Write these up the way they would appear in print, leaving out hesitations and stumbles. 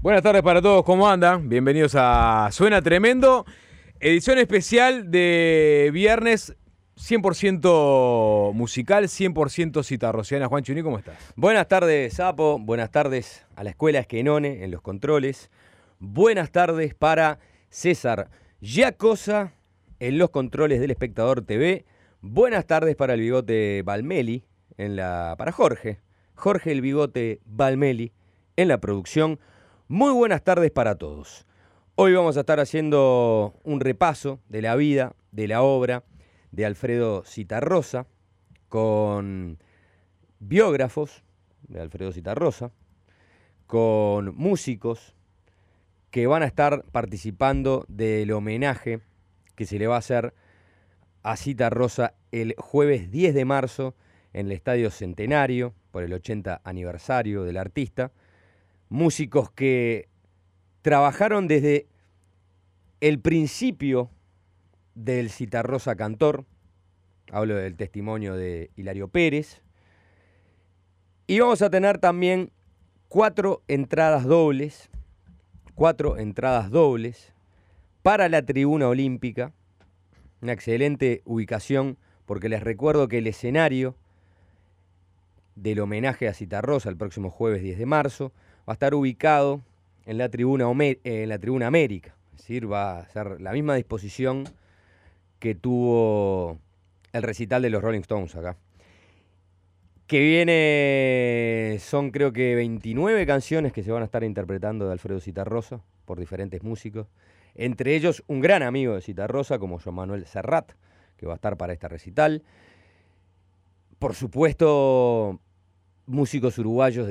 Buenas tardes para todos, ¿cómo andan? Bienvenidos a Suena Tremendo, edición especial de viernes 100% musical, 100% citarrociana. Juan Chuní, ¿cómo estás? Buenas tardes, Sapo. Buenas tardes a la Escuela Esquenone en los controles. Buenas tardes para César Giacosa en los controles del Espectador TV. Buenas tardes para el Bigote Balmeli para Jorge el Bigote Balmeli en la producción. Muy buenas tardes para todos. Hoy vamos a estar haciendo un repaso de la vida, de la obra de Alfredo Zitarrosa, con biógrafos de Alfredo Zitarrosa, con músicos que van a estar participando del homenaje que se le va a hacer a Zitarrosa el jueves 10 de marzo en el Estadio Centenario por el 80 aniversario del artista. Músicos que trabajaron desde el principio del Zitarrosa cantor. Hablo del testimonio de Hilario Pérez. Y vamos a tener también 4 entradas dobles para la tribuna olímpica. Una excelente ubicación, porque les recuerdo que el escenario del homenaje a Zitarrosa el próximo jueves 10 de marzo va a estar ubicado en la tribuna América. Es decir, va a ser la misma disposición que tuvo el recital de los Rolling Stones acá. Que viene, son creo que 29 canciones que se van a estar interpretando de Alfredo Zitarrosa por diferentes músicos. Entre ellos un gran amigo de Zitarrosa como Joan Manuel Serrat, que va a estar para este recital. Por supuesto, músicos uruguayos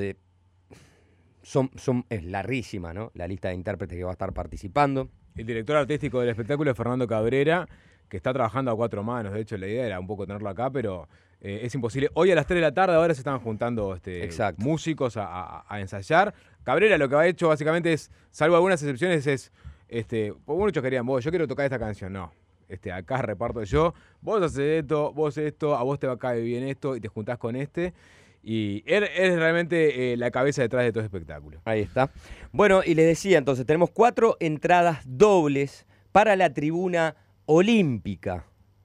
es larguísima, ¿no? La lista de intérpretes que va a estar participando. El director artístico del espectáculo es Fernando Cabrera, que está trabajando a 4 manos. De hecho, la idea era un poco tenerlo acá, pero es imposible. Hoy a las 3 de la tarde ahora se están juntando músicos a ensayar. Cabrera lo que ha hecho básicamente es, salvo algunas excepciones, muchos querían, yo quiero tocar esta canción. No, acá reparto yo. Vos haces esto, a vos te va a caer bien esto y te juntás con Y él es realmente la cabeza detrás de todo espectáculo. Ahí está. Bueno, y les decía, entonces, tenemos 4 entradas dobles para la tribuna olímpica.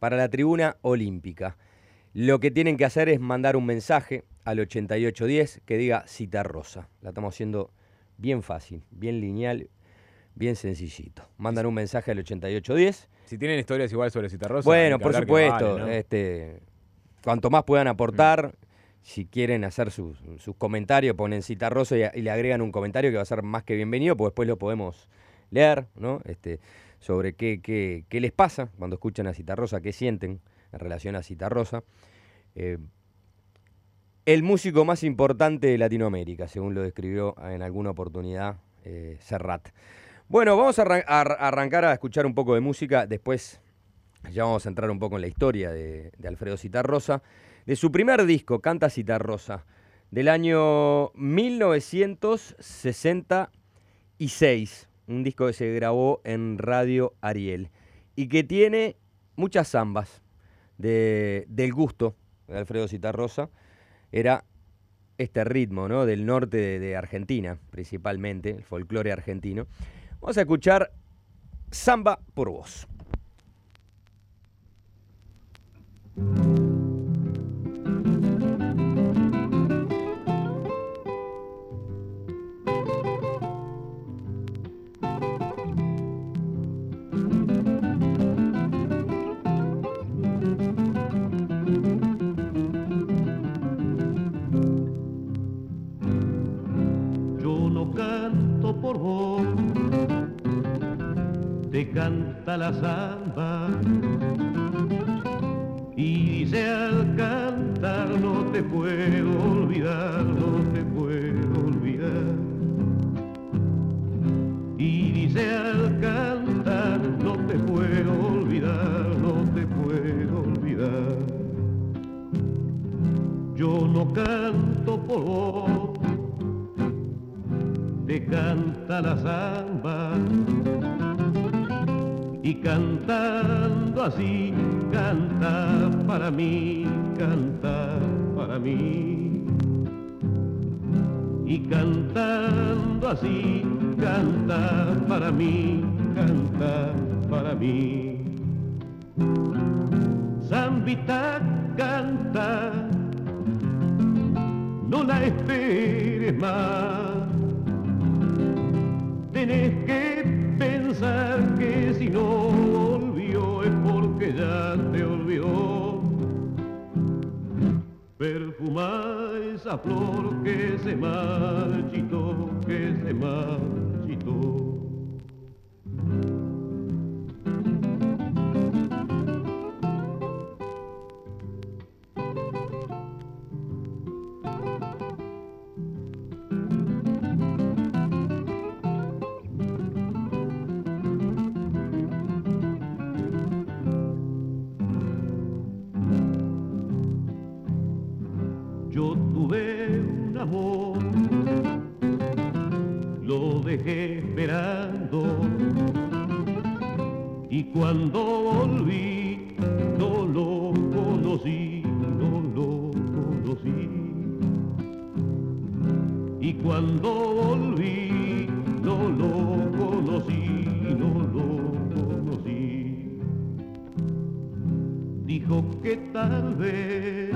Lo que tienen que hacer es mandar un mensaje al 8810 que diga Zitarrosa. La estamos haciendo bien fácil, bien lineal, bien sencillito. Mandan un mensaje al 8810. Si tienen historias igual sobre Zitarrosa. Bueno, por supuesto. Vale, ¿no? Cuanto más puedan aportar... Si quieren hacer sus comentarios, ponen Zitarrosa y le agregan un comentario que va a ser más que bienvenido, pues después lo podemos leer, ¿no? Sobre qué les pasa cuando escuchan a Zitarrosa, qué sienten en relación a Zitarrosa. El músico más importante de Latinoamérica, según lo describió en alguna oportunidad Serrat. Bueno, vamos a arrancar a escuchar un poco de música, después ya vamos a entrar un poco en la historia de Alfredo Zitarrosa. De su primer disco, Canta Zitarrosa, del año 1966. Un disco que se grabó en Radio Ariel y que tiene muchas zambas del gusto de Alfredo Zitarrosa. Era este ritmo, ¿no? Del norte de Argentina, principalmente, el folclore argentino. Vamos a escuchar Samba por Vos. Por vos te canta la samba y dice al cantar no te puedo olvidar, y dice al cantar no te puedo olvidar, yo no canto por vos, te canta la samba y cantando así canta para mí, y cantando así canta para mí, canta para mí. Zambita canta, no la esperes más. Tenés que pensar que si no volvió es porque ya te olvidó. Perfuma esa flor que se marchitó, que se marchitó. Yo tuve un amor, lo dejé esperando, y cuando volví no lo conocí, no lo conocí. Y cuando volví no lo conocí, no lo conocí. Dijo que tal vez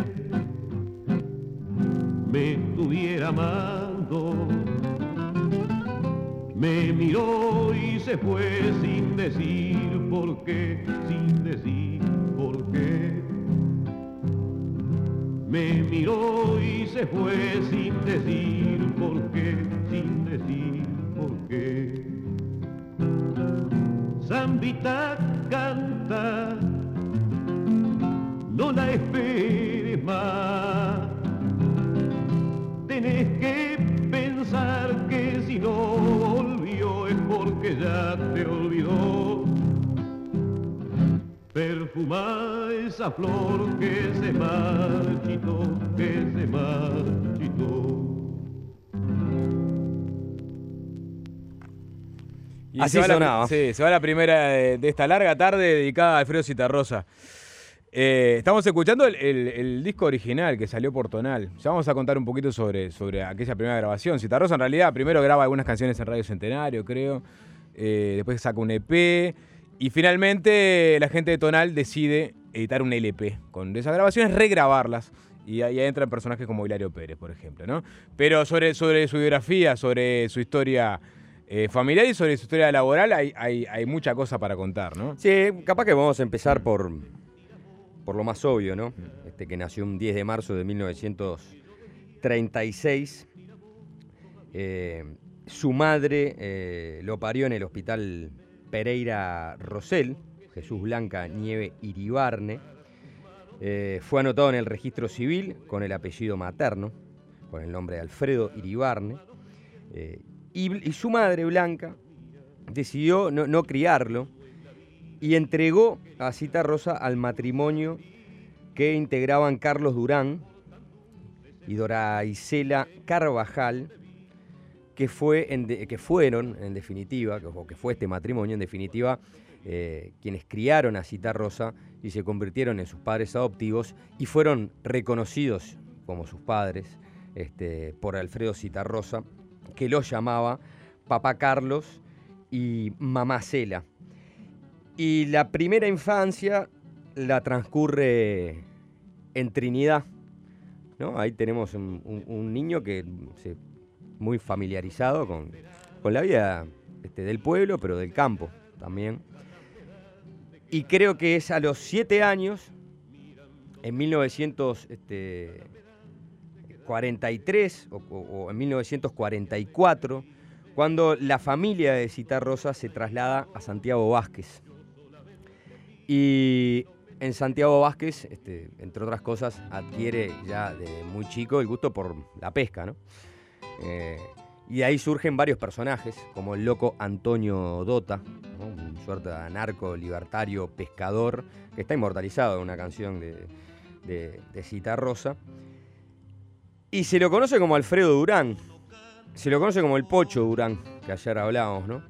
me estuviera amando, me miró y se fue sin decir por qué, sin decir por qué. Me miró y se fue sin decir por qué, sin decir por qué. Zambita canta, no la esperes más. Tenés que pensar que si no volvió es porque ya te olvidó. Perfuma esa flor que se marchitó, que se marchitó. Y así sonaba. Sí, se va la primera de esta larga tarde dedicada a Alfredo Zitarrosa. Estamos escuchando el disco original que salió por Tonal. Ya vamos a contar un poquito sobre aquella primera grabación. Zitarrosa en realidad primero graba algunas canciones en Radio Centenario, creo. Después saca un EP. Y finalmente la gente de Tonal decide editar un LP con esas grabaciones, regrabarlas. Y ahí entran personajes como Hilario Pérez, por ejemplo, ¿no? Pero sobre su biografía, sobre su historia familiar y sobre su historia laboral hay mucha cosa para contar, ¿no? Sí, capaz que vamos a empezar por lo más obvio, ¿no? Que nació un 10 de marzo de 1936. Su madre lo parió en el hospital Pereira Rosell, Jesús Blanca Nieve Iribarne. Fue anotado en el registro civil con el apellido materno, con el nombre de Alfredo Iribarne. Y su madre, Blanca, decidió no criarlo y entregó a Zitarrosa al matrimonio que integraban Carlos Durán y Dora Isela Carvajal, que fueron, en definitiva, que fue este matrimonio, en definitiva, quienes criaron a Zitarrosa y se convirtieron en sus padres adoptivos y fueron reconocidos como sus padres por Alfredo Zitarrosa, que los llamaba Papá Carlos y Mamá Cela. Y la primera infancia la transcurre en Trinidad, ¿no? Ahí tenemos un niño que muy familiarizado con la vida del pueblo, pero del campo también. Y creo que es a los 7 años, en 1943 o en 1944, cuando la familia de Zitarrosa se traslada a Santiago Vázquez. Y en Santiago Vázquez, entre otras cosas, adquiere ya de muy chico el gusto por la pesca, ¿no? Y de ahí surgen varios personajes, como el loco Antonio Dota, ¿no? Un suerte de anarco libertario pescador, que está inmortalizado en una canción de Zitarrosa. Y se lo conoce como Alfredo Durán, se lo conoce como el Pocho Durán, que ayer hablábamos, ¿no?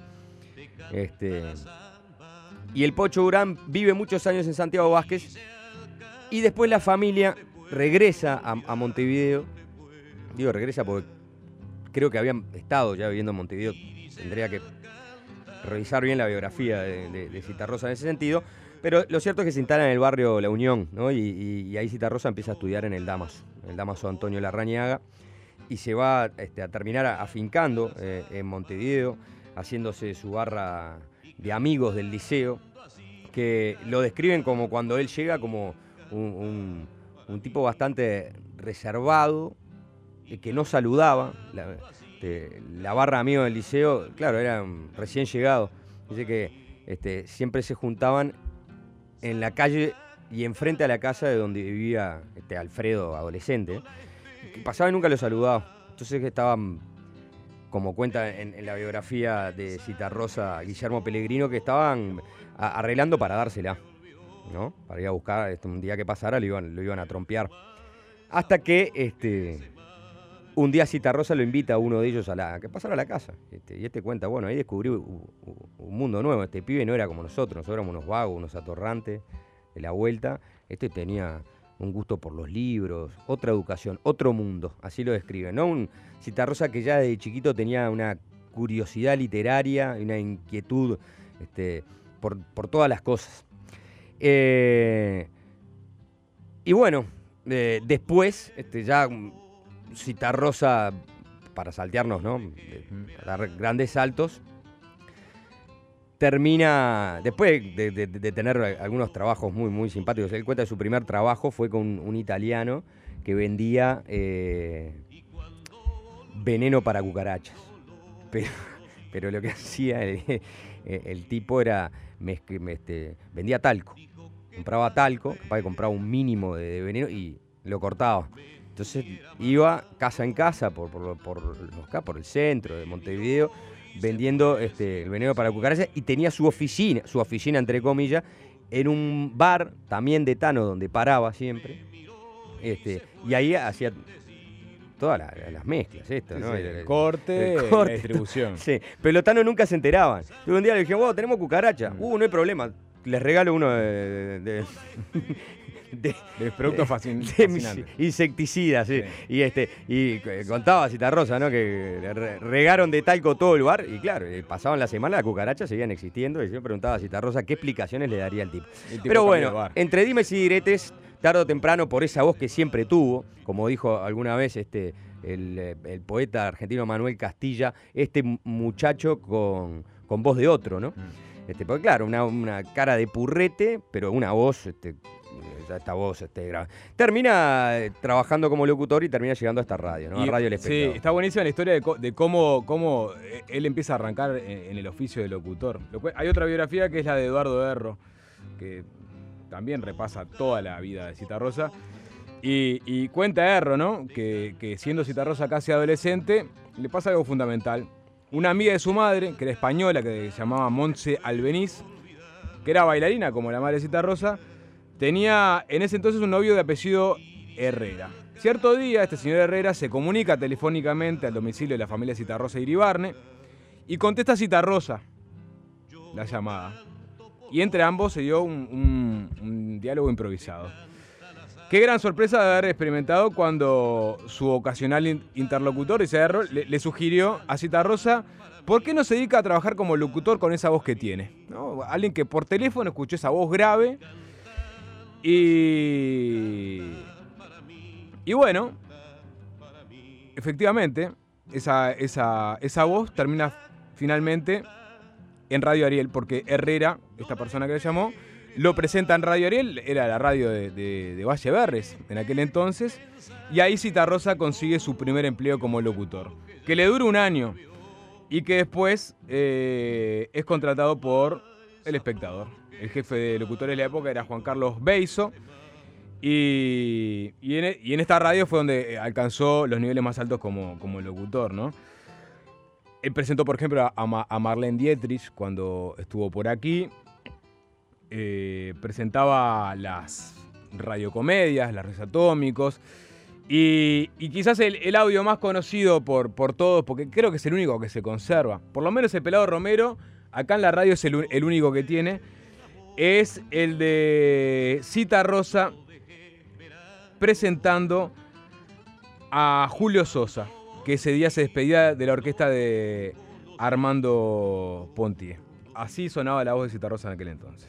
Y el Pocho Durán vive muchos años en Santiago Vázquez y después la familia regresa a Montevideo. Digo regresa porque creo que habían estado ya viviendo en Montevideo tendría que revisar bien la biografía de Citarrosa en ese sentido, pero lo cierto es que se instala en el barrio La Unión, ¿no? Y ahí Citarrosa empieza a estudiar en el Damaso Antonio Larrañaga, y se va a terminar afincando en Montevideo, haciéndose su barra de amigos del liceo, que lo describen como cuando él llega como un tipo bastante reservado, que no saludaba. La barra de amigos del liceo, claro, eran recién llegados. Dice que siempre se juntaban en la calle y enfrente a la casa de donde vivía Alfredo, adolescente, que pasaba y nunca lo saludaba. Entonces que estaban, como cuenta en la biografía de Citarrosa Guillermo Pellegrino, que estaban arreglando para dársela, ¿no? Para ir a buscar, un día que pasara lo iban a trompear. Hasta que un día Citarrosa lo invita a uno de ellos a que pasara a la casa. Y cuenta, bueno, ahí descubrí un mundo nuevo. Este pibe no era como nosotros éramos unos vagos, unos atorrantes de la vuelta. Tenía un gusto por los libros, otra educación, otro mundo, así lo describe, ¿no? Un Citarrosa que ya desde chiquito tenía una curiosidad literaria, una inquietud por todas las cosas. Y bueno, después, ya Citarrosa, para saltearnos, ¿no? Dar grandes saltos, termina, después de tener algunos trabajos muy, muy simpáticos. Él cuenta que su primer trabajo fue con un italiano que vendía veneno para cucarachas. Pero lo que hacía el tipo era, vendía talco. Compraba talco, capaz que compraba un mínimo de veneno y lo cortaba. Entonces iba casa en casa por el centro de Montevideo, vendiendo el veneno para cucarachas, y tenía su oficina entre comillas, en un bar también de Tano donde paraba siempre, y ahí hacía todas las mezclas, ¿no? El corte, la distribución. Sí, pero los Tano nunca se enteraban. Entonces un día le dije, wow, tenemos cucaracha. No hay problema, les regalo uno de productos fascinantes. Insecticidas, sí. Y contaba Citarrosa, ¿no? Que regaron de talco todo el bar, y claro, pasaban la semana, las cucarachas seguían existiendo, y yo preguntaba a Citarrosa qué explicaciones le daría el tipo. Pero bueno, entre dimes y diretes, tarde o temprano, por esa voz que siempre tuvo, como dijo alguna vez el poeta argentino Manuel Castilla, muchacho con voz de otro, ¿no? Porque claro, una cara de purrete, pero una voz, esta voz termina trabajando como locutor y termina llegando a esta radio, ¿no? A Radio El Espectador. Sí, está buenísima la historia de cómo él empieza a arrancar en el oficio de locutor. Hay otra biografía que es la de Eduardo Erro, que también repasa toda la vida de Citarrosa. Y cuenta Erro, ¿no? Que siendo Citarrosa casi adolescente, le pasa algo fundamental. Una amiga de su madre, que era española, que se llamaba Montse Albeniz, que era bailarina como la madre de Citarrosa, tenía en ese entonces un novio de apellido Herrera. Cierto día, este señor Herrera se comunica telefónicamente al domicilio de la familia Citarrosa Iribarne y contesta Citarrosa la llamada. Y entre ambos se dio un diálogo improvisado. Qué gran sorpresa de haber experimentado cuando su ocasional interlocutor, dice Erro, le sugirió a Citarrosa, ¿por qué no se dedica a trabajar como locutor con esa voz que tiene? ¿No? Alguien que por teléfono escuchó esa voz grave y bueno, efectivamente, esa voz termina finalmente en Radio Ariel, porque Herrera, esta persona que le llamó, lo presenta en Radio Ariel, era la radio de Valle Berres en aquel entonces, y ahí Citarrosa consigue su primer empleo como locutor, que le dura un año y que después es contratado por El Espectador. El jefe de locutores de la época era Juan Carlos Beizo, y en esta radio fue donde alcanzó los niveles más altos como locutor, ¿no? Él presentó, por ejemplo, a Marlene Dietrich cuando estuvo por aquí. Presentaba las radiocomedias, los Reyes Atómicos, y quizás el audio más conocido por todos, porque creo que es el único que se conserva, por lo menos el Pelado Romero, acá en la radio es el único que tiene, es el de Citarrosa presentando a Julio Sosa, que ese día se despedía de la orquesta de Armando Pontier. Así sonaba la voz de Citarrosa en aquel entonces.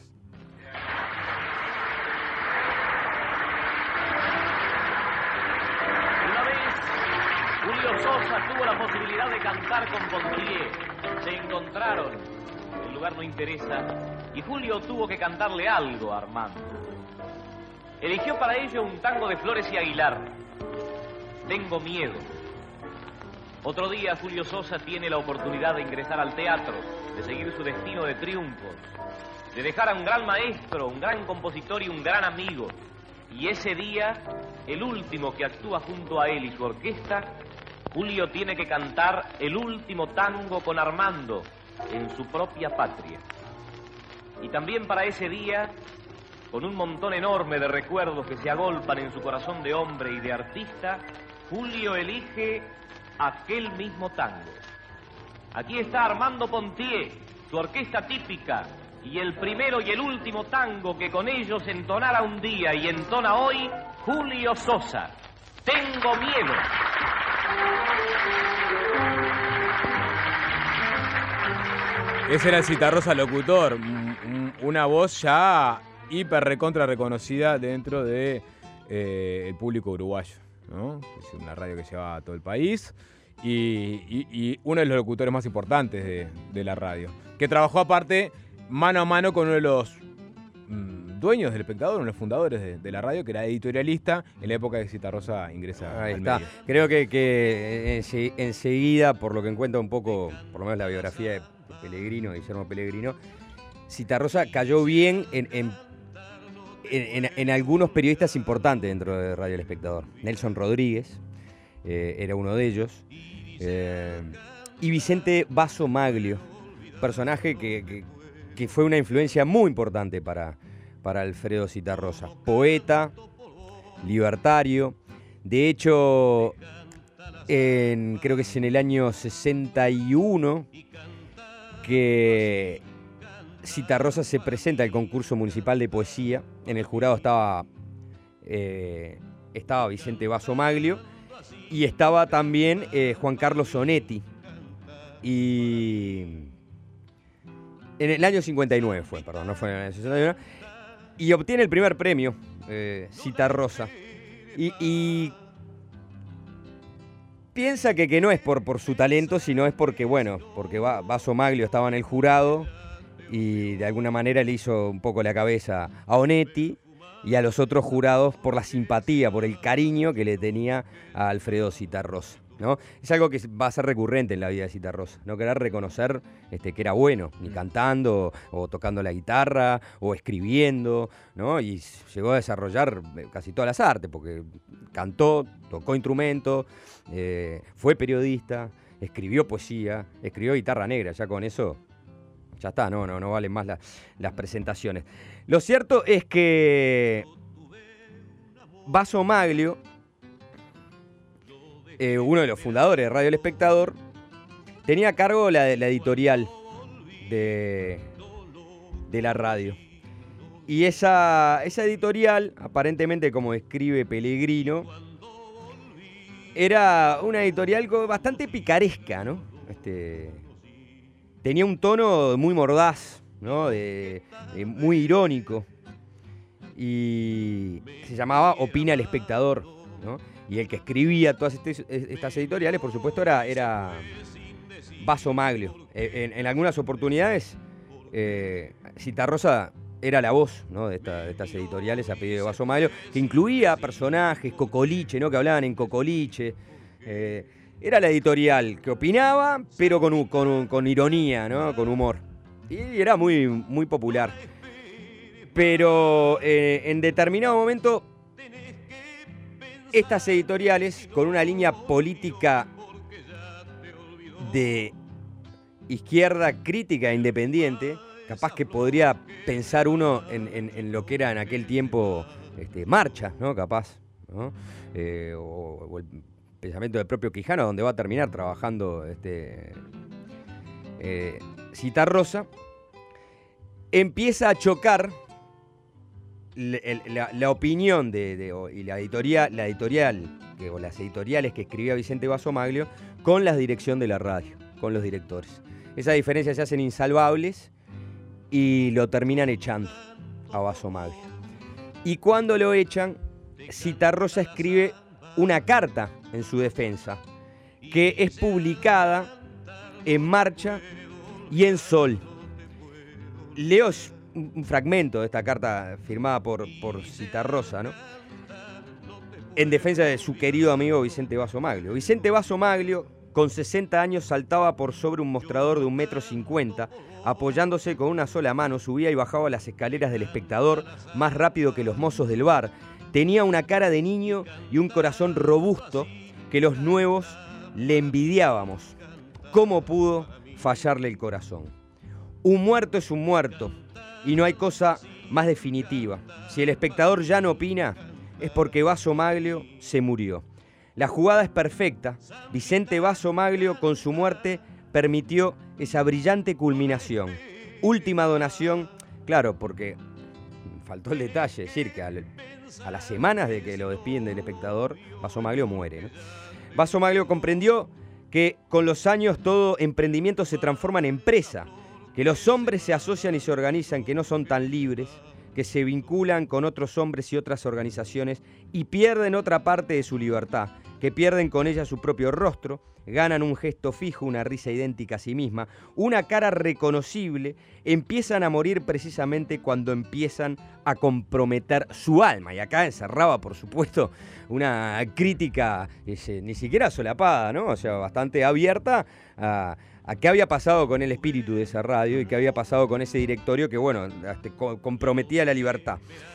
Una vez, Julio Sosa tuvo la posibilidad de cantar con Pontier. Se encontraron, el lugar no interesa, y Julio tuvo que cantarle algo a Armando. Eligió para ello un tango de Flores y Aguilar, Tengo miedo. Otro día Julio Sosa tiene la oportunidad de ingresar al teatro, de seguir su destino de triunfos, de dejar a un gran maestro, un gran compositor y un gran amigo. Y ese día, el último que actúa junto a él y su orquesta, Julio tiene que cantar el último tango con Armando en su propia patria. Y también para ese día, con un montón enorme de recuerdos que se agolpan en su corazón de hombre y de artista, Julio elige aquel mismo tango. Aquí está Armando Pontier, su orquesta típica, y el primero y el último tango que con ellos entonara un día y entona hoy Julio Sosa. Tengo miedo. Ese era el Citarrosa locutor, una voz ya hiper recontra reconocida dentro de el público uruguayo, ¿no? Es una radio que lleva a todo el país y uno de los locutores más importantes de la radio, que trabajó aparte mano a mano con uno de los dueños del Espectador, uno de los fundadores de la radio, que era editorialista en la época que Citarrosa ingresa Ahí al está. medio. Creo que enseguida, por lo que encuentro un poco, por lo menos la biografía de Pellegrino, Guillermo Pellegrino, Citarrosa cayó bien en algunos periodistas importantes dentro de Radio El Espectador. Nelson Rodríguez era uno de ellos. Y Vicente Basso Maglio, personaje que fue una influencia muy importante para Alfredo Citarrosa. Poeta, libertario. De hecho, creo que es en el año 61 que Citarrosa se presenta al concurso municipal de poesía. En el jurado estaba Vicente Basso Maglio y estaba también Juan Carlos Sonetti. Y en el año 59 fue, perdón, no fue en el año 61. Y obtiene el primer premio, Citarrosa. Y piensa que no es por su talento, sino es porque Basso Maglio estaba en el jurado y de alguna manera le hizo un poco la cabeza a Onetti y a los otros jurados por la simpatía, por el cariño que le tenía a Alfredo Citarrosa, ¿no? Es algo que va a ser recurrente en la vida de Citarrosa, no querer reconocer que era bueno, ni cantando o tocando la guitarra o escribiendo, ¿no? Y llegó a desarrollar casi todas las artes, porque cantó, tocó instrumento, fue periodista, escribió poesía, escribió guitarra negra. Ya con eso ya está, no valen más las presentaciones. Lo cierto es que Basso Maglio, uno de los fundadores de Radio El Espectador, tenía a cargo la editorial de la radio. Y esa editorial, aparentemente, como escribe Pellegrino, era una editorial bastante picaresca, ¿no? Tenía un tono muy mordaz, ¿no? Muy irónico. Y se llamaba Opina El Espectador, ¿no? Y el que escribía todas estas editoriales, por supuesto, era Basso Maglio. En algunas oportunidades, Citarrosa era la voz, ¿no? de estas editoriales a pedido de Basso Maglio, que incluía personajes, Cocoliche, ¿no? Que hablaban en Cocoliche. Era la editorial que opinaba, pero con ironía, ¿no? Con humor. Y era muy, muy popular. Pero en determinado momento, estas editoriales, con una línea política de izquierda crítica e independiente, capaz que podría pensar uno en lo que era en aquel tiempo Marcha, ¿no? Capaz, ¿no? O el pensamiento del propio Quijano, donde va a terminar trabajando Citarrosa, empieza a chocar la opinión y las editoriales que escribía Vicente Basso Maglio con la dirección de la radio, con los directores. Esas diferencias se hacen insalvables y lo terminan echando a Bassomaglio. Y cuando lo echan, Zitarrosa escribe una carta en su defensa, que es publicada en Marcha y en Sol. Leo un fragmento de esta carta firmada por Zitarrosa, ¿no? En defensa de su querido amigo Vicente Bassomaglio. Vicente Bassomaglio, con 60 años, saltaba por sobre un mostrador de 1,50 m, apoyándose con una sola mano, subía y bajaba las escaleras del Espectador más rápido que los mozos del bar. Tenía una cara de niño y un corazón robusto que los nuevos le envidiábamos. ¿Cómo pudo fallarle el corazón? Un muerto es un muerto y no hay cosa más definitiva. Si el Espectador ya no opina, es porque Bassomaglio se murió. La jugada es perfecta. Vicente Bassomaglio, con su muerte, permitió esa brillante culminación. Última donación, claro, porque faltó el detalle, es decir, que a las semanas de que lo despiden del Espectador, Bassomaglio muere, ¿no? Bassomaglio comprendió que con los años todo emprendimiento se transforma en empresa, que los hombres se asocian y se organizan, que no son tan libres, que se vinculan con otros hombres y otras organizaciones y pierden otra parte de su libertad, que pierden con ella su propio rostro, ganan un gesto fijo, una risa idéntica a sí misma, una cara reconocible, empiezan a morir precisamente cuando empiezan a comprometer su alma. Y acá encerraba, por supuesto, una crítica ni siquiera solapada, ¿no? O sea, bastante abierta a qué había pasado con el espíritu de esa radio y qué había pasado con ese directorio que, bueno, comprometía la libertad.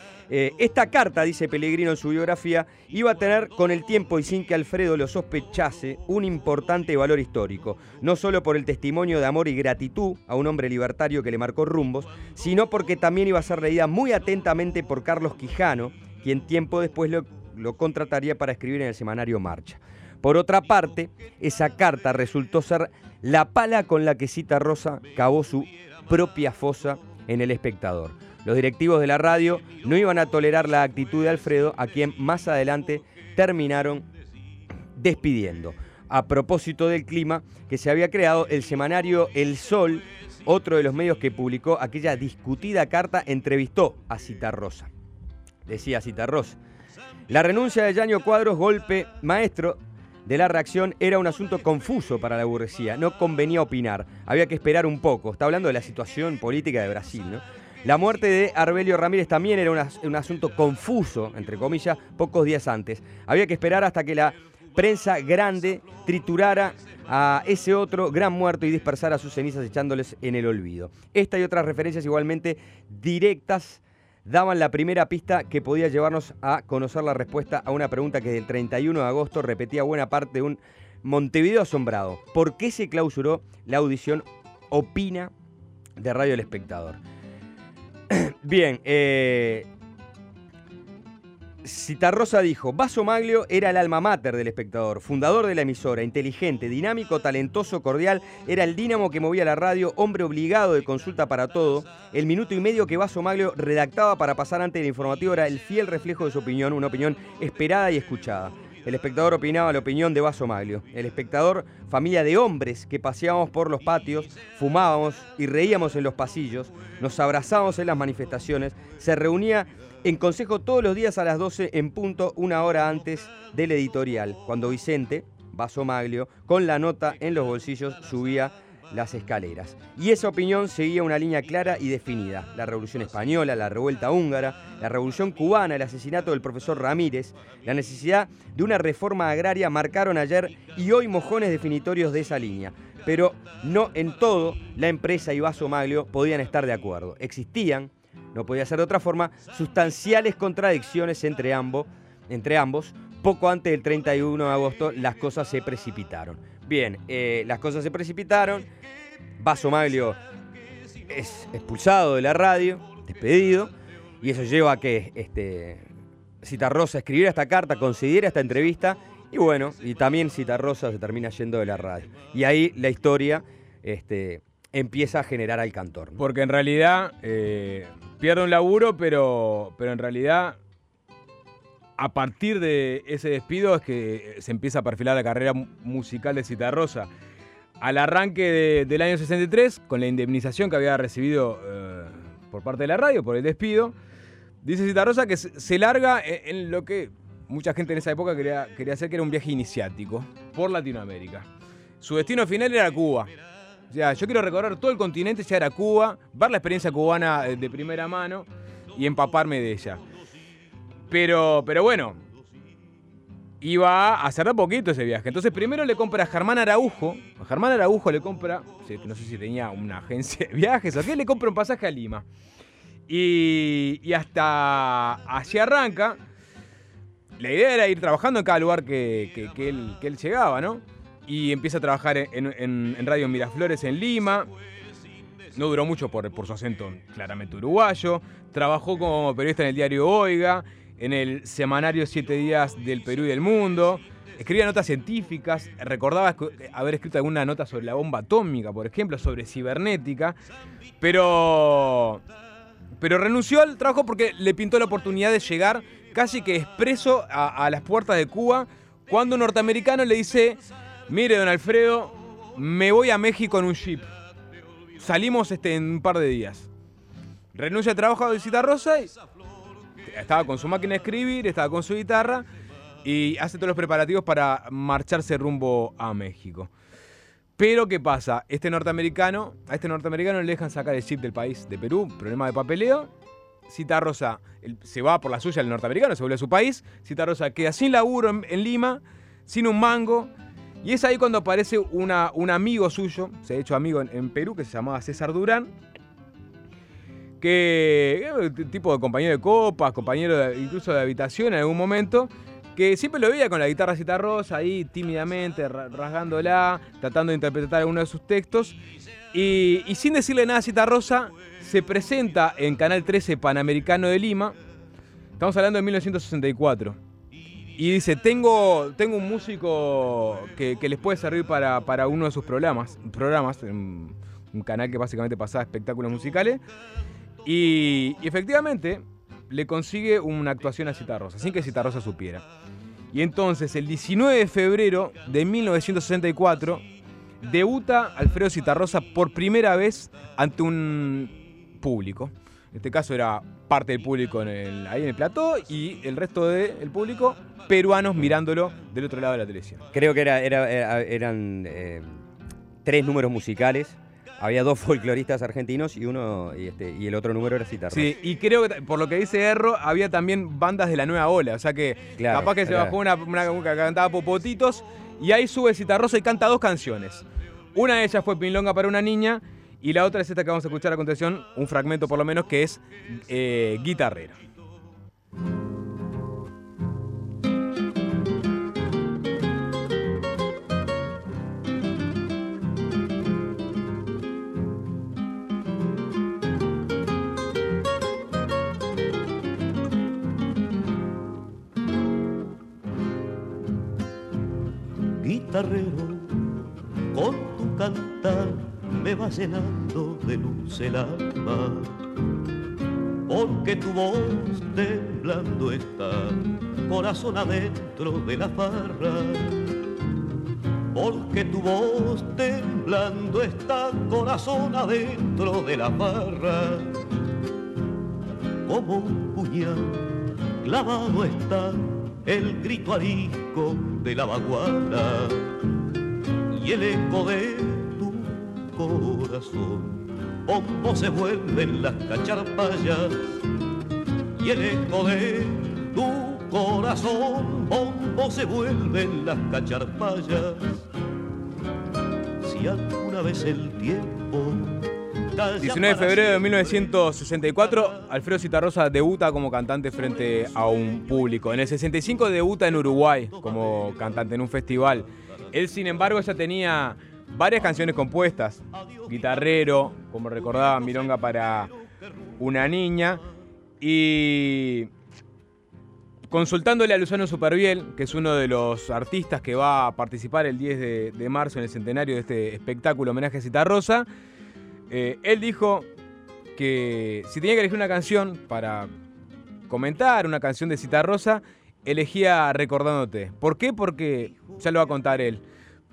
Esta carta, dice Pellegrino en su biografía, iba a tener con el tiempo y sin que Alfredo lo sospechase un importante valor histórico, no solo por el testimonio de amor y gratitud a un hombre libertario que le marcó rumbos, sino porque también iba a ser leída muy atentamente por Carlos Quijano, quien tiempo después lo contrataría para escribir en el semanario Marcha. Por otra parte, esa carta resultó ser la pala con la que Zitarrosa cavó su propia fosa en el Espectador. Los directivos de la radio no iban a tolerar la actitud de Alfredo, a quien más adelante terminaron despidiendo. A propósito del clima que se había creado, el semanario El Sol, otro de los medios que publicó aquella discutida carta, entrevistó a Zitarrosa. Decía Zitarrosa: la renuncia de Yaño Cuadros, golpe maestro de la reacción, era un asunto confuso para la burguesía. No convenía opinar, había que esperar un poco. Está hablando de la situación política de Brasil, ¿no? La muerte de Arbelio Ramírez también era un asunto confuso, entre comillas, pocos días antes. Había que esperar hasta que la prensa grande triturara a ese otro gran muerto y dispersara sus cenizas echándoles en el olvido. Esta y otras referencias igualmente directas daban la primera pista que podía llevarnos a conocer la respuesta a una pregunta que del 31 de agosto repetía buena parte de un Montevideo asombrado. ¿Por qué se clausuró la audición Opina de Radio El Espectador? Bien, Zitarrosa dijo: Bassomaglio era el alma mater del Espectador, fundador de la emisora, inteligente, dinámico, talentoso, cordial, era el dínamo que movía la radio, hombre obligado de consulta para todo. El minuto y medio que Bassomaglio redactaba para pasar antes del informativo era el fiel reflejo de su opinión, una opinión esperada y escuchada. El Espectador opinaba la opinión de Bassomaglio. El Espectador, familia de hombres que paseábamos por los patios, fumábamos y reíamos en los pasillos, nos abrazábamos en las manifestaciones, se reunía en consejo todos los días a las 12 en punto, una hora antes del editorial, cuando Vicente Bassomaglio, con la nota en los bolsillos, subía las escaleras. Y esa opinión seguía una línea clara y definida: la Revolución Española, la Revuelta Húngara, la Revolución Cubana, el asesinato del profesor Ramírez, la necesidad de una reforma agraria marcaron ayer y hoy mojones definitorios de esa línea. Pero no en todo la empresa y Bassomaglio podían estar de acuerdo. Existían, no podía ser de otra forma, sustanciales contradicciones entre ambos. Poco antes del 31 de agosto las cosas se precipitaron. Bien, las cosas se precipitaron, Bassomaglio es expulsado de la radio, despedido, y eso lleva a que Zitarrosa escribiera esta carta, concediera esta entrevista, y bueno, y también Zitarrosa se termina yendo de la radio. Y ahí la historia empieza a generar al cantor, ¿no? Porque en realidad pierde un laburo, pero en realidad a partir de ese despido es que se empieza a perfilar la carrera musical de Zitarrosa. al arranque del año 63, con la indemnización que había recibido por parte de la radio, por el despido, dice Citarrosa que se larga en lo que mucha gente en esa época quería hacer, que era un viaje iniciático por Latinoamérica. Su destino final era Cuba. O sea, yo quiero recorrer todo el continente, llegar a Cuba, ver la experiencia cubana de primera mano y empaparme de ella. Pero bueno, iba a hacer de poquito ese viaje. Entonces primero le compra a Germán Araujo. A Germán Araujo le compra, no sé si tenía una agencia de viajes o qué, le compra un pasaje a Lima. Y hasta allí arranca. La idea era ir trabajando en cada lugar que él llegaba, ¿no? Y empieza a trabajar en Radio Miraflores en Lima. No duró mucho por su acento claramente uruguayo. Trabajó como periodista en el diario Oiga, en el semanario 7 Días del Perú y del Mundo. Escribía notas científicas. Recordaba haber escrito alguna nota sobre la bomba atómica, por ejemplo, sobre cibernética. Pero renunció al trabajo porque le pintó la oportunidad de llegar casi que expreso a las puertas de Cuba, cuando un norteamericano le dice: mire, don Alfredo, me voy a México en un jeep. Salimos en un par de días. Renuncia al trabajo de Citarrosa y estaba con su máquina de escribir, estaba con su guitarra y hace todos los preparativos para marcharse rumbo a México. Pero ¿qué pasa? A este norteamericano le dejan sacar el jeep del país de Perú, problema de papeleo. Citarrosa se va por la suya, el norteamericano se vuelve a su país. Citarrosa queda sin laburo en Lima, sin un mango. Y es ahí cuando aparece un amigo suyo, se ha hecho amigo en Perú, que se llamaba César Durán, que tipo de compañero de copas, compañero incluso de habitación en algún momento, que siempre lo veía con la guitarra Citarrosa ahí tímidamente, rasgándola, tratando de interpretar alguno de sus textos. Y sin decirle nada a Citarrosa, se presenta en Canal 13 Panamericano de Lima. Estamos hablando de 1964. Y dice: tengo un músico que les puede servir para uno de sus programas, un canal que básicamente pasaba espectáculos musicales. Y efectivamente le consigue una actuación a Citarrosa, sin que Citarrosa supiera. Y entonces, el 19 de febrero de 1964, debuta Alfredo Citarrosa por primera vez ante un público. En este caso era parte del público ahí en el plató y el resto del público peruanos mirándolo del otro lado de la televisión. Creo que eran 3 números musicales. Había 2 folcloristas argentinos y el otro número era Citarrosa. Sí, y creo que, por lo que dice Erro, había también bandas de la nueva ola. O sea que claro, capaz que se bajó una que cantaba Popotitos, y ahí sube Citarrosa y canta 2 canciones. Una de ellas fue Milonga para una niña, y la otra es esta que vamos a escuchar a continuación, un fragmento por lo menos, que es Guitarrero. Guitarrero, con tu cantar me vas llenando de luz el alma, porque tu voz temblando está, corazón adentro de la farra, porque tu voz temblando está, corazón adentro de la farra, como un puñal clavado está el grito arisco de la baguala y el eco de tu corazón. Bombo se vuelven las cacharpayas y el eco de tu corazón. Bombo se vuelven las cacharpayas. Si alguna vez el tiempo 19 de febrero de 1964, Alfredo Citarrosa debuta como cantante frente a un público. En el 65 debuta en Uruguay como cantante en un festival. Él, sin embargo, ya tenía varias canciones compuestas. Guitarrero, como recordaba, Milonga para una niña. Y consultándole a Luciano Superviel, que es uno de los artistas que va a participar el 10 de marzo en el centenario de este espectáculo homenaje a Citarrosa, él dijo que si tenía que elegir una canción para comentar, una canción de Citarrosa, elegía Recordándote. ¿Por qué? Porque, ya lo va a contar él,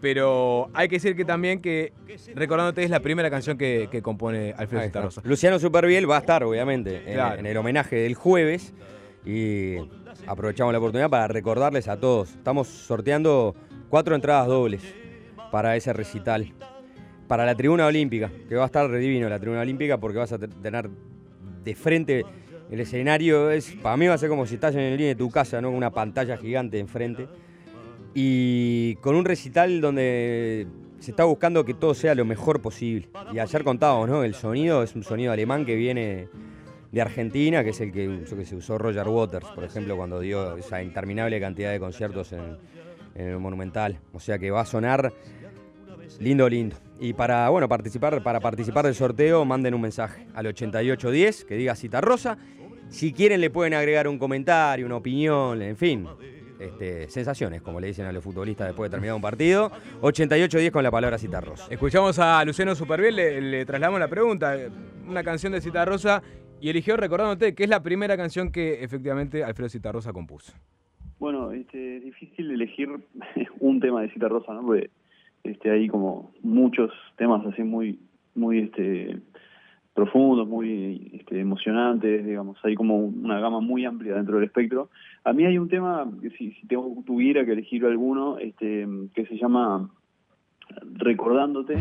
Pero hay que decir que también que Recordándote es la primera canción que compone Alfredo Citarrosa. Luciano Superviel va a estar, obviamente, claro, en el homenaje del jueves. Y aprovechamos la oportunidad para recordarles a todos. Estamos sorteando 4 entradas dobles para ese recital. Para la Tribuna Olímpica, que va a estar redivino la Tribuna Olímpica porque vas a tener de frente el escenario. Para mí va a ser como si estás en el living de tu casa, ¿no? Con una pantalla gigante enfrente. Y con un recital donde se está buscando que todo sea lo mejor posible. Y ayer contábamos, ¿no? El sonido es un sonido alemán que viene de Argentina, que es el que se usó Roger Waters, por ejemplo, cuando dio esa interminable cantidad de conciertos en el Monumental. O sea que va a sonar lindo. Y para participar del sorteo, manden un mensaje al 8810 que diga Citarrosa. Si quieren le pueden agregar un comentario, una opinión, en fin, sensaciones, como le dicen a los futbolistas después de terminar un partido. 8810 con la palabra Citarrosa. Escuchamos a Luciano Superviel, le trasladamos la pregunta. Una canción de Citarrosa y eligió Recordándote, que es la primera canción que efectivamente Alfredo Citarrosa compuso. Bueno, es difícil elegir un tema de Citarrosa, ¿no? Porque hay como muchos temas así muy profundos, muy emocionantes, digamos. Hay como una gama muy amplia dentro del espectro. A mí hay un tema, que si tuviera que elegir alguno, que se llama Recordándote.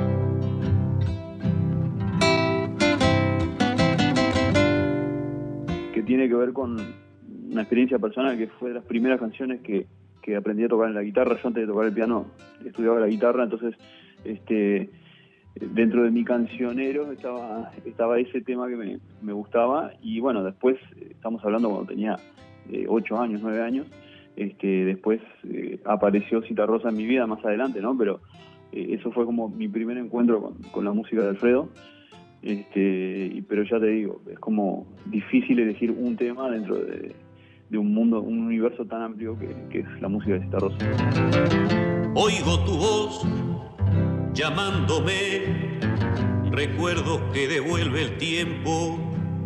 Que tiene que ver con una experiencia personal, que fue de las primeras canciones que aprendí a tocar en la guitarra. Yo antes de tocar el piano estudiaba la guitarra, entonces dentro de mi cancionero estaba ese tema que me gustaba. Y bueno, después, estamos hablando cuando tenía 8 años, 9 años, después apareció Citarrosa en mi vida más adelante, ¿no? Pero eso fue como mi primer encuentro con la música de Alfredo. Pero ya te digo, es como difícil elegir un tema dentro de un mundo, un universo tan amplio que es la música de Citarrosa. Oigo tu voz llamándome, recuerdos que devuelve el tiempo.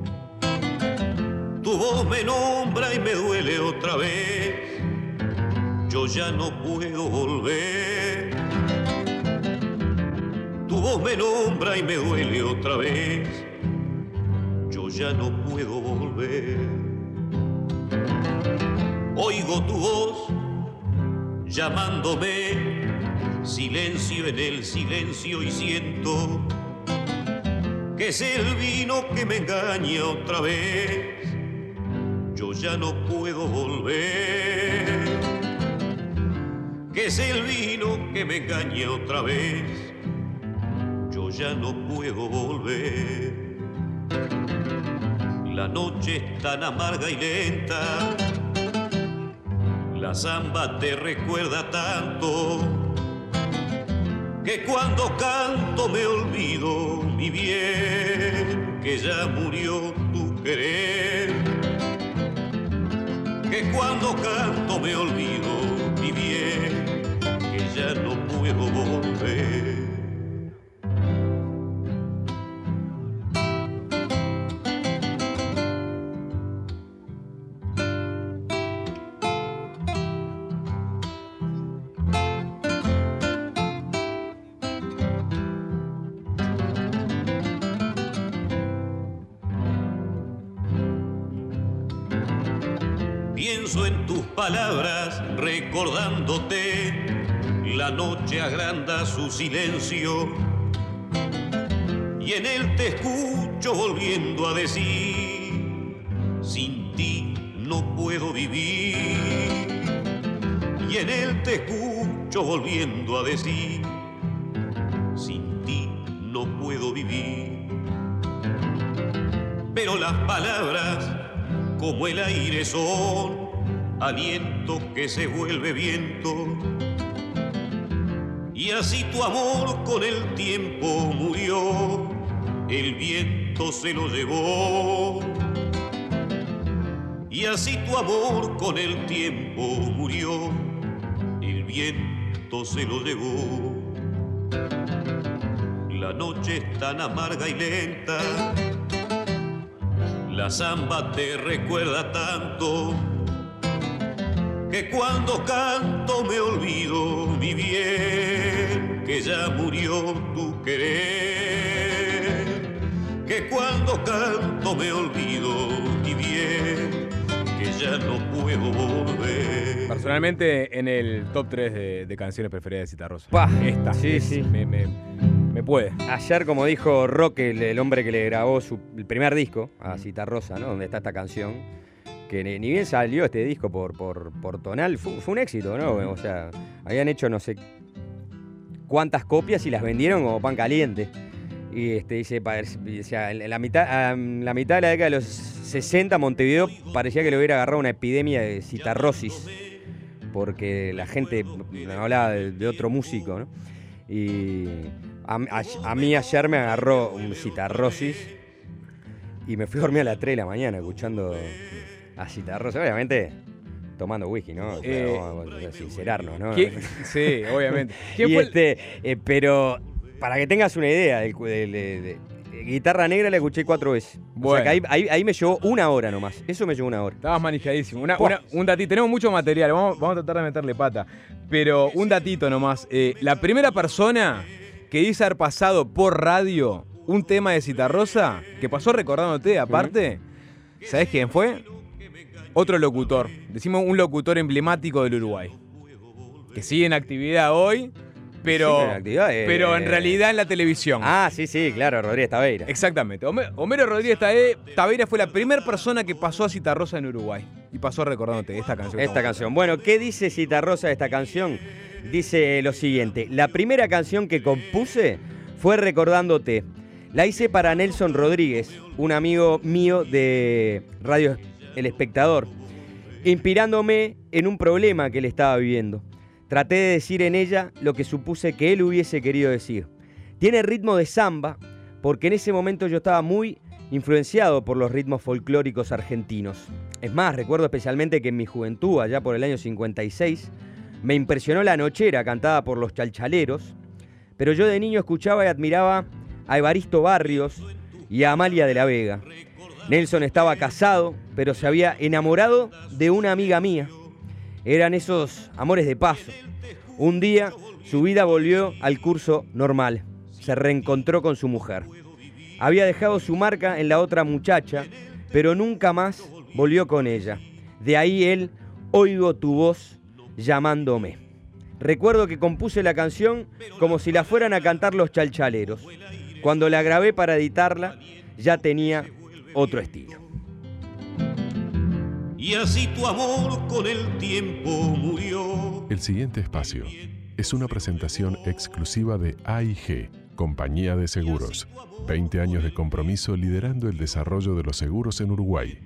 Tu voz me nombra y me duele otra vez. Yo ya no puedo volver. Tu voz me nombra y me duele otra vez. Yo ya no puedo volver. Oigo tu voz llamándome, silencio en el silencio y siento que es el vino que me engaña otra vez. Yo ya no puedo volver. Que es el vino que me engaña otra vez. Yo ya no puedo volver. La noche es tan amarga y lenta, la samba te recuerda tanto, que cuando canto me olvido, mi bien, que ya murió tu querer. Que cuando canto me olvido, mi bien, que ya no puedo volver. Pienso en tus palabras, recordándote, la noche agranda su silencio y en él te escucho volviendo a decir, sin ti no puedo vivir. Y en él te escucho volviendo a decir, sin ti no puedo vivir. Pero las palabras como el aire son aliento que se vuelve viento, y así tu amor con el tiempo murió, el viento se lo llevó. Y así tu amor con el tiempo murió, el viento se lo llevó. La noche es tan amarga y lenta, la samba te recuerda tanto, que cuando canto me olvido, mi bien, que ya murió tu querer. Que cuando canto me olvido, mi bien, que ya no puedo volver. Personalmente, en el top 3 de canciones preferidas de Citarrosa. Esta, sí, sí. Me puede. Ayer, como dijo Roque, el hombre que le grabó el primer disco a Citarrosa, ¿no? Donde está esta canción, que ni bien salió este disco por Tonal, fue un éxito, ¿no? O sea, habían hecho no sé cuántas copias y las vendieron como pan caliente. Y dice, en la mitad de la década de los 60, Montevideo parecía que le hubiera agarrado una epidemia de citarrosis, porque la gente hablaba de otro músico, ¿no? Y a mí ayer me agarró un citarrosis y me fui a dormir a las 3 de la mañana escuchando a Citarrosa, obviamente tomando whisky, ¿no? Vamos a sincerarnos, ¿no? Sí, obviamente. ¿Quién fue pero para que tengas una idea, de Guitarra Negra la escuché 4 veces. Bueno. O sea que ahí me llevó 1 hora nomás. Eso me llevó 1 hora. Estabas manejadísimo. Un datito. Tenemos mucho material. Vamos a tratar de meterle pata. Pero un datito nomás. La primera persona que dice haber pasado por radio un tema de Citarrosa, que pasó recordándote, aparte, ¿sabés quién fue? Otro locutor. Decimos un locutor emblemático del Uruguay. Que sigue en actividad hoy. Pero en realidad en la televisión. Ah, sí, claro, Rodríguez Taveira. Exactamente. Homero Rodríguez Taveira fue la primera persona que pasó a Citarrosa en Uruguay. Y pasó recordándote esta canción. Esta canción. Bueno, ¿qué dice Citarrosa de esta canción? Dice lo siguiente. La primera canción que compuse fue Recordándote. La hice para Nelson Rodríguez, un amigo mío de Radio El Espectador, inspirándome en un problema que él estaba viviendo. Traté de decir en ella lo que supuse que él hubiese querido decir. Tiene ritmo de samba, porque en ese momento yo estaba muy influenciado por los ritmos folclóricos argentinos. Es más, recuerdo especialmente que en mi juventud, allá por el año 56, me impresionó La Nochera, cantada por los Chalchaleros, pero yo de niño escuchaba y admiraba a Evaristo Barrios y a Amalia de la Vega. Nelson estaba casado, pero se había enamorado de una amiga mía. Eran esos amores de paso. Un día su vida volvió al curso normal. Se reencontró con su mujer. Había dejado su marca en la otra muchacha, pero nunca más volvió con ella. De ahí él, oigo tu voz llamándome. Recuerdo que compuse la canción como si la fueran a cantar los Chalchaleros. Cuando la grabé para editarla, ya tenía otro estilo. Y así tu amor con el tiempo murió. El siguiente espacio es una presentación exclusiva de AIG, Compañía de Seguros. 20 años de compromiso liderando el desarrollo de los seguros en Uruguay.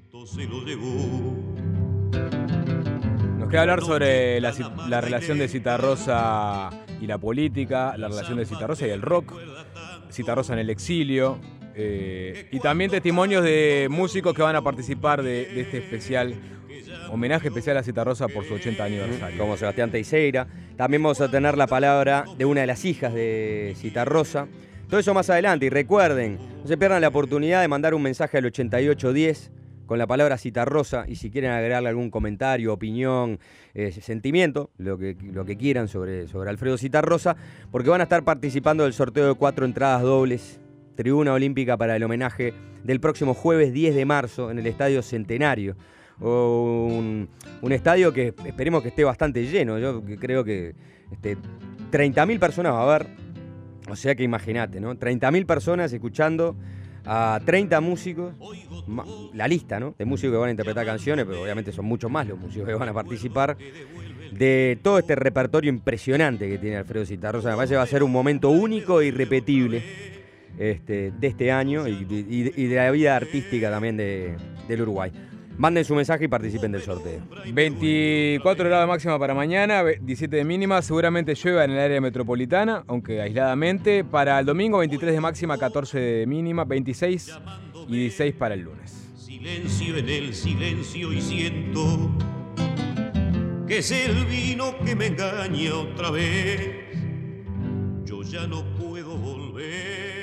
Nos queda hablar sobre la relación de Citarrosa y la política, la relación de Citarrosa y el rock, Citarrosa en el exilio, y también testimonios de músicos que van a participar de este homenaje especial a Citarrosa por su 80 aniversario. Como Sebastián Teixeira. También vamos a tener la palabra de una de las hijas de Citarrosa. Todo eso más adelante. Y recuerden, no se pierdan la oportunidad de mandar un mensaje al 8810 con la palabra Citarrosa, y si quieren agregarle algún comentario, opinión, sentimiento, lo que quieran sobre Alfredo Citarrosa, porque van a estar participando del sorteo de 4 entradas dobles, Tribuna Olímpica, para el homenaje del próximo jueves 10 de marzo en el Estadio Centenario. Un estadio que esperemos que esté bastante lleno. Yo creo que 30.000 personas va a haber. O sea que imagínate, ¿no? 30.000 personas escuchando a 30 músicos, la lista, ¿no?, de músicos que van a interpretar canciones, pero obviamente son muchos más los músicos que van a participar, de todo este repertorio impresionante que tiene Alfredo Citarrosa. Me parece que va a ser un momento único e irrepetible de este año y de la vida artística también del Uruguay. Manden su mensaje y participen del sorteo. 24 grados de máxima para mañana, 17 de mínima, seguramente llueva en el área metropolitana, aunque aisladamente. Para el domingo, 23 de máxima, 14 de mínima, 26 y 16 para el lunes. Silencio en el silencio y siento que es el vino que me engaña otra vez. Yo ya no puedo volver.